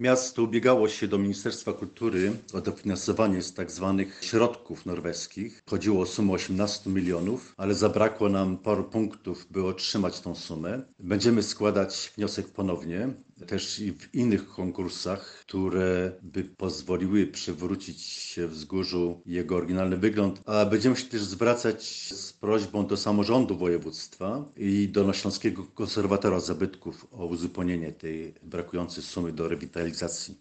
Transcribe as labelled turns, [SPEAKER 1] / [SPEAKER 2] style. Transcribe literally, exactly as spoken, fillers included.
[SPEAKER 1] Miasto ubiegało się do Ministerstwa Kultury o dofinansowanie z tak zwanych środków norweskich. Chodziło o sumę osiemnaście milionów, ale zabrakło nam paru punktów, by otrzymać tą sumę. Będziemy składać wniosek ponownie, też i w innych konkursach, które by pozwoliły przywrócić wzgórzu jego oryginalny wygląd, a będziemy się też zwracać z prośbą do samorządu województwa i Dolnośląskiego Konserwatora Zabytków o uzupełnienie tej brakującej sumy do rewitalizacji.